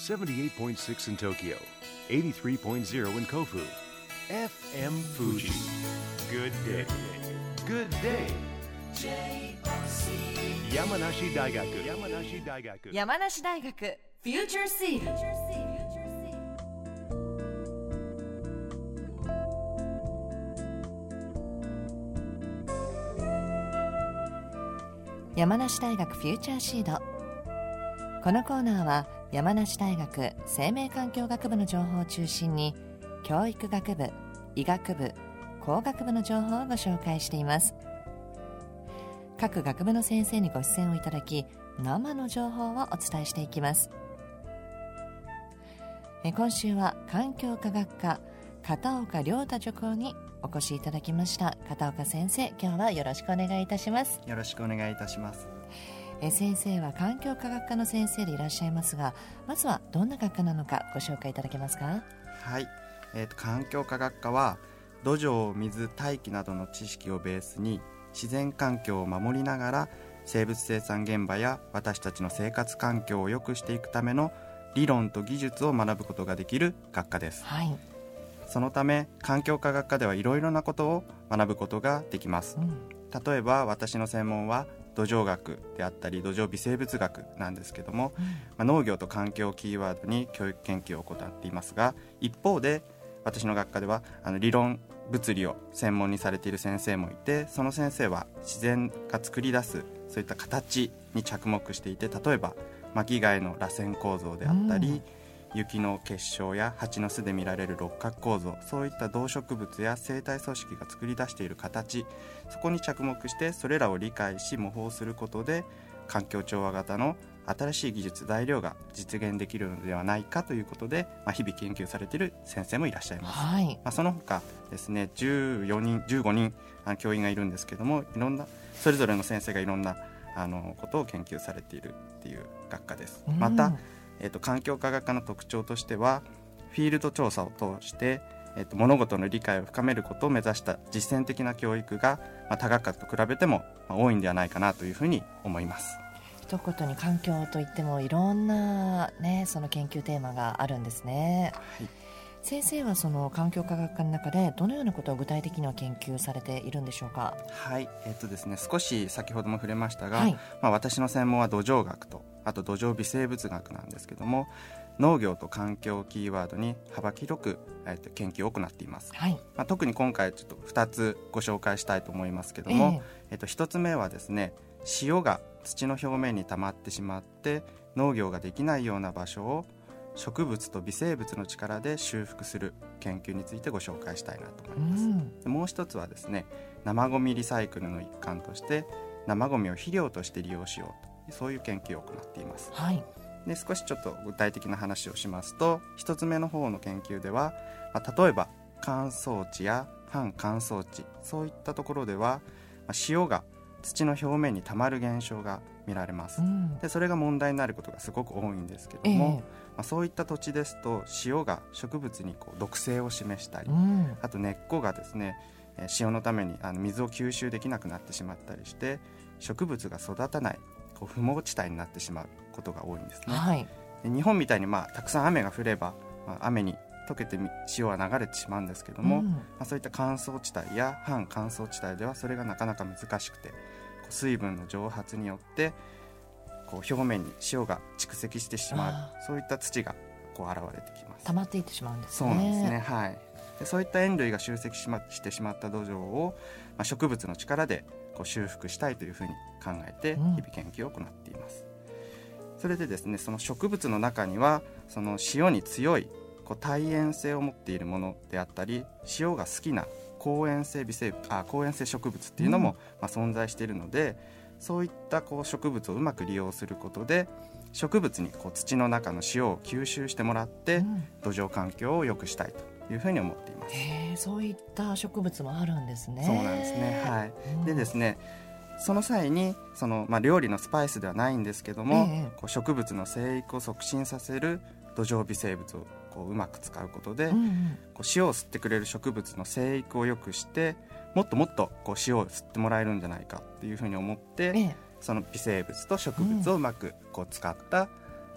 78.6 in Tokyo, 83.0 in Kofu. FM Fuji. Good day. Good day. Yamanashi Daigaku. Yamanashi Daigaku. 山梨大学フューチャーシード。山梨大学フューチャーシード。このコーナーは山梨大学生命環境学部の情報を中心に教育学部、医学部、工学部の情報をご紹介しています。各学部の先生にご出演をいただき、生の情報をお伝えしていきます。今週は環境科学科片岡亮太助教にお越しいただきました。片岡先生、今日はよろしくお願いいたします。 よろしくお願いいたします。 先生は環境科学科の先生でいらっしゃいますが、まずはどんな学科なのかご紹介いただけますか？ はい、環境科学科は土壌、水、大気などの知識をベースに自然環境を守りながら生物生産現場や私たちの生活環境を良くしていくための理論と技術を学ぶことができる学科です。 はい、 そのため環境科学科ではいろいろなことを学ぶことができます。例えば私の専門は土壌学であったり土壌微生物学なんですけども、農業と環境をキーワードに教育研究を行っていますが、一方で私の学科では理論物理を専門にされている先生もいて、その先生は自然が作り出すそういった形に着目していて、例えば巻貝の螺旋構造であったり、雪の結晶や蜂の巣で見られる六角構造、そういった動植物や生態組織が作り出している形、そこに着目してそれらを理解し模倣することで環境調和型の新しい技術材料が実現できるのではないかということで、日々研究されている先生もいらっしゃいます。 はい、 その他ですね、15人教員がいるんですけども、いろんなそれぞれの先生がいろんなことを研究されているっていう学科です。また環境科学科の特徴としてはフィールド調査を通して、物事の理解を深めることを目指した実践的な教育が、他学科と比べても、多いんではないかなというふうに思います。 一言に環境といってもいろんな、その研究テーマがあるんですね。 はい、 先生はその環境科学科の中でどのようなことを具体的には研究されているんでしょうか？ はい、ですね、少し先ほども触れましたが、 はい、 私の専門は土壌学とあと土壌微生物学なんですけども、農業と環境をキーワードに幅広く、研究を行っています。 はい、 特に今回ちょっと2つご紹介したいと思いますけども、1つ目はですね、塩が土の表面に溜まってしまって農業ができないような場所を植物と微生物の力で修復する研究についてご紹介したいなと思います。もう一つはですね、生ゴミリサイクルの一環として生ゴミを肥料として利用しようと、そういう研究を行っています。 はい、 で少しちょっと具体的な話をしますと、一つ目の方の研究では、例えば乾燥地や半乾燥地、そういったところでは、塩が土の表面にたまる現象が見られます。でそれが問題になることがすごく多いんですけども、そういった土地ですと塩が植物に毒性を示したり、あと根っこがですね、塩のために水を吸収できなくなってしまったりして植物が育たない不毛地帯になってしまうことが多いんですね。 はい、 で日本みたいにたくさん雨が降れば、雨に溶けて塩は流れてしまうんですけども、そういった乾燥地帯や半乾燥地帯ではそれがなかなか難しくて、水分の蒸発によって表面に塩が蓄積してしまう、そういった土が現れてきます。 溜まっていってしまうんですね。 そうなんですね。はい、でそういった塩類が集積してしまった土壌を、植物の力で修復したいというふうに考えて日々研究を行っています。それでですね、その植物の中にはその塩に強い耐塩性を持っているものであったり、塩が好きな好塩性植物っていうのも、存在しているので、そういった植物をうまく利用することで植物に土の中の塩を吸収してもらって、土壌環境を良くしたいというふうに思っています。 そういった植物もあるんですね。 そうなんですね。はい、でですね、その際に料理のスパイスではないんですけども、植物の生育を促進させる土壌微生物をうまく使うことで、塩を吸ってくれる植物の生育を良くしてもっともっと塩を吸ってもらえるんじゃないかっていうふうに思って、その微生物と植物をうまく使った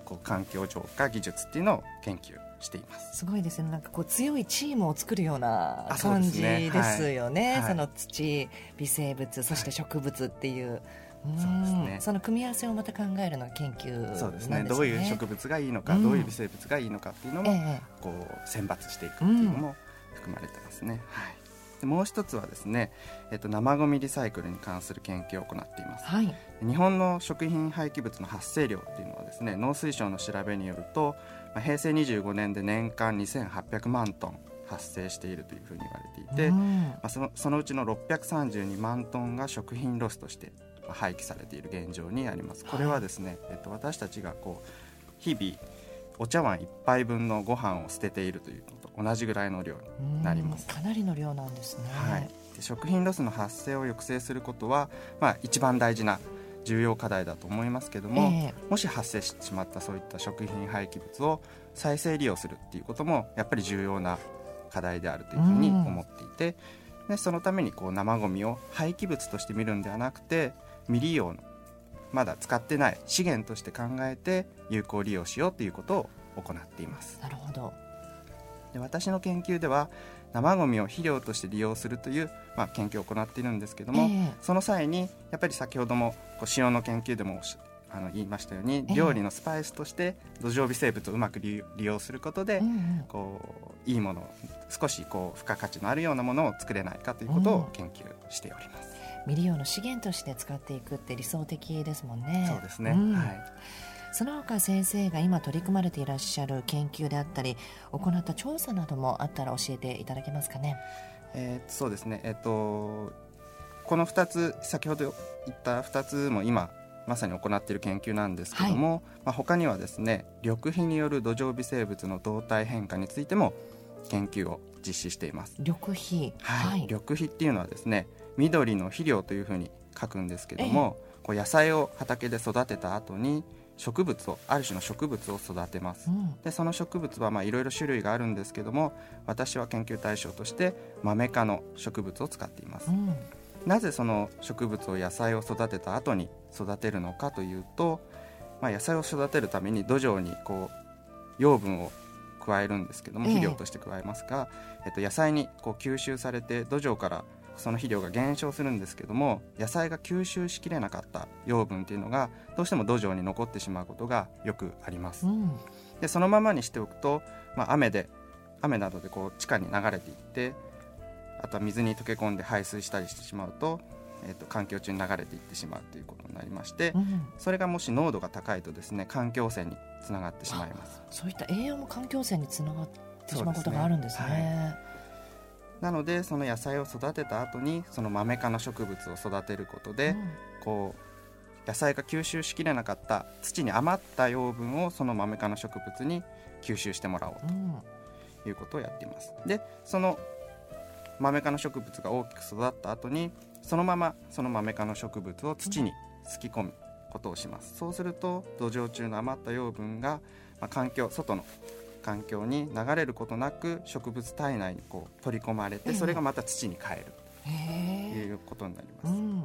こう環境浄化技術っていうのを研究しています。 すごいですね。なんかこう強いチームを作るような感じね、 ですよね。 はい、 その土、微生物、そして植物っていう、 そうですね、 その組み合わせをまた考えるのは研究なんですね。 そうですね。どういう植物がいいのか、どういう微生物がいいのかっていうのも、こう選抜していくっていうのも含まれてますね。はい。でもう一つはですね、生ゴミリサイクルに関する研究を行っています。 はい、 日本の食品廃棄物の発生量っていうのはですね、農水省の調べによると、平成25年で年間2800万トン発生しているというふうに言われていて、そのうちの632万トンが食品ロスとして廃棄されている現状にあります。これはですね、私たちがこう日々お茶碗1杯分のご飯を捨てているというのと同じぐらいの量になります。 かなりの量なんですね。 はい、で食品ロスの発生を抑制することは、一番大事な重要課題だと思いますけども、もし発生してしまったそういった食品廃棄物を再生利用するっていうこともやっぱり重要な課題であるというふうに思っていて、でそのためにこう生ゴミを廃棄物として見るんではなくて、未利用のまだ使ってない資源として考えて有効利用しようということを行っています。 なるほど。 で私の研究では生ゴミを肥料として利用するという、研究を行っているんですけども、その際にやっぱり先ほどもこう塩の研究でも言いましたように、料理のスパイスとして土壌微生物をうまく利用することで、こういいもの、少しこう付加価値のあるようなものを作れないかということを研究しております。 未利用の資源として使っていくって理想的ですもんね。 そうですね、 その他先生が今取り組まれていらっしゃる研究であったり行った調査などもあったら教えていただけますかね。 そうですね、この2つ、先ほど言った2つも今まさに行っている研究なんですけども、他にはですね、緑肥による土壌微生物の動態変化についても研究を実施しています。 緑肥、 緑肥っていうのはですね、緑の肥料というふうに書くんですけども、こう野菜を畑で育てた後にある種の植物を育てます。でその植物はいろいろ種類があるんですけども、私は研究対象としてマメ科の植物を使っています。なぜその植物を野菜を育てた後に育てるのかというと、野菜を育てるために土壌にこう養分を加えるんですけども、肥料として加えますが、野菜にこう吸収されて土壌からその肥料が減少するんですけども、野菜が吸収しきれなかった養分というのがどうしても土壌に残ってしまうことがよくあります。でそのままにしておくと、雨などでこう地下に流れていって、あとは水に溶け込んで排水したりしてしまうと、環境中に流れていってしまうということになりまして、それがもし濃度が高いとですね、環境汚染につながってしまいます。 そういった栄養も環境汚染につながってしまうことがあるんですね。 なのでその野菜を育てた後にそのマメ科の植物を育てることで、こう野菜が吸収しきれなかった土に余った養分をそのマメ科の植物に吸収してもらおうということをやっています。でそのマメ科の植物が大きく育った後にそのままそのマメ科の植物を土にすき込むことをします。そうすると土壌中の余った養分が、外の環境に流れることなく植物体内にこう取り込まれて、それがまた土に帰るということになります。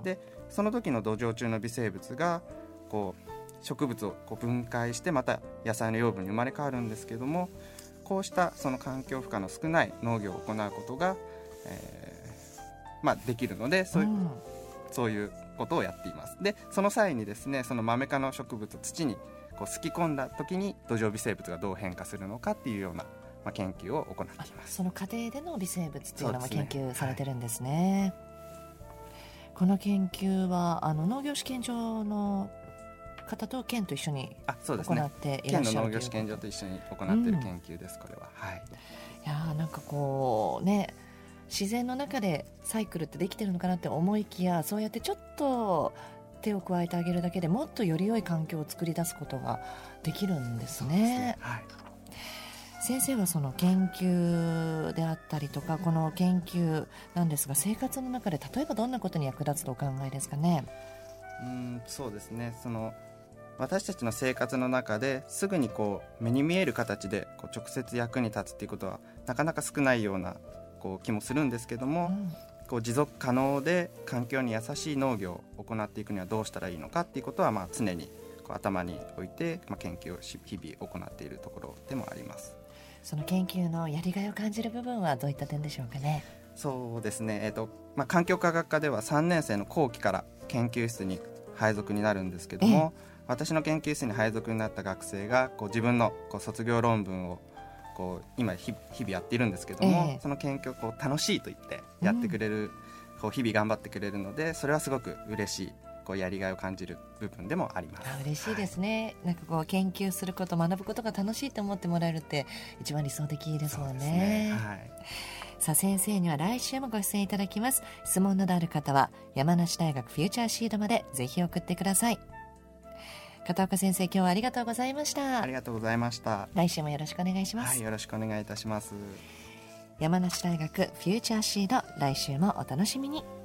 でその時の土壌中の微生物がこう植物をこう分解してまた野菜の養分に生まれ変わるんですけども、こうしたその環境負荷の少ない農業を行うことが、できるので、そういうことをやっています。でその際にですね、そのマメ科の植物を土にこうすき込んだ時に土壌微生物がどう変化するのかっていうような、研究を行っています。 その過程での微生物というのも研究されてるんですね。この研究は農業試験場の方と県と一緒に行っていらっしゃる、 県の農業試験場と一緒に行っている研究です、これは。 いやなんかこうね、自然の中でサイクルってできてるのかなって思いきや、そうやってちょっと手を加えてあげるだけでもっとより良い環境を作り出すことができるんですね。先生はその研究であったりとか、この研究なんですが、生活の中で例えばどんなことに役立つとお考えですかね。 そうですね、私たちの生活の中ですぐにこう目に見える形でこう直接役に立つということはなかなか少ないような気もするんですけども、こう持続可能で環境に優しい農業を行っていくにはどうしたらいいのかっていうことは常に頭に置いて、研究を日々行っているところでもあります。 その研究のやりがいを感じる部分はどういった点でしょうかね。 そうですね、環境科学科では3年生の後期から研究室に配属になるんですけども、私の研究室に配属になった学生が自分の卒業論文を今日々やっているんですけども、その研究を楽しいと言ってやってくれる、日々頑張ってくれるので、それはすごく嬉しいやりがいを感じる部分でもあります。 嬉しいですね、なんか研究すること、学ぶことが楽しいと思ってもらえるって一番理想的ですもん ね。さあ先生には来週もご出演いただきます。質問などある方は山梨大学フューチャーシードまでぜひ送ってください。片岡先生、今日はありがとうございました。 ありがとうございました。 来週もよろしくお願いします。 よろしくお願いいたします。 山梨大学フューチャーシード、来週もお楽しみに。